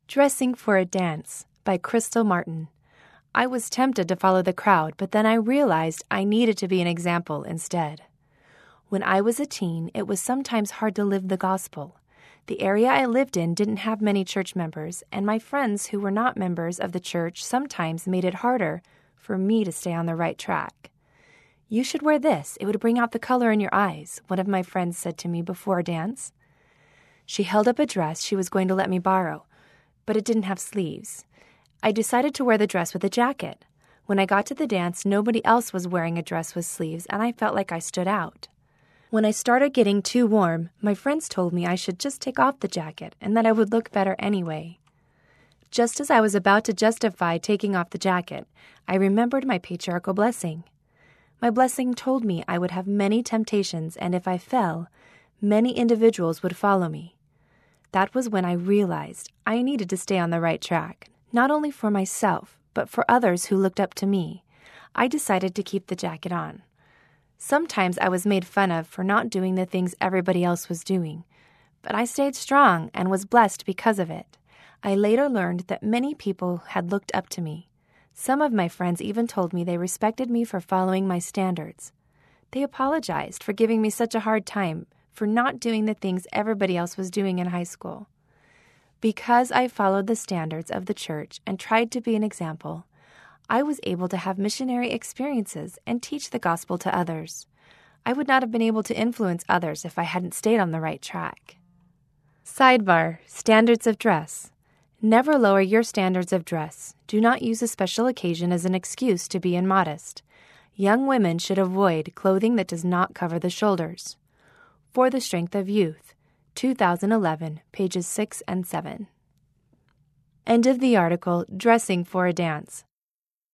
Dressing for a Dance by Crystal Martin. I was tempted to follow the crowd, but then I realized I needed to be an example instead. When I was a teen, it was sometimes hard to live the gospel. The area I lived in didn't have many church members, and my friends who were not members of the church sometimes made it harder for me to stay on the right track. "You should wear this. It would bring out the color in your eyes," one of my friends said to me before a dance. She held up a dress she was going to let me borrow, but it didn't have sleeves. I decided to wear the dress with a jacket. When I got to the dance, nobody else was wearing a dress with sleeves, and I felt like I stood out. When I started getting too warm, my friends told me I should just take off the jacket and that I would look better anyway. Just as I was about to justify taking off the jacket, I remembered my patriarchal blessing. My blessing told me I would have many temptations, and if I fell, many individuals would follow me. That was when I realized I needed to stay on the right track, not only for myself, but for others who looked up to me. I decided to keep the jacket on. Sometimes I was made fun of for not doing the things everybody else was doing, but I stayed strong and was blessed because of it. I later learned that many people had looked up to me. Some of my friends even told me they respected me for following my standards. They apologized for giving me such a hard time for not doing the things everybody else was doing in high school. Because I followed the standards of the church and tried to be an example, I was able to have missionary experiences and teach the gospel to others. I would not have been able to influence others if I hadn't stayed on the right track. Sidebar: Standards of Dress. Never lower your standards of dress. Do not use a special occasion as an excuse to be immodest. Young women should avoid clothing that does not cover the shoulders. For the Strength of Youth, 2011, pages 6 and 7. End of the article, Dressing for a Dance,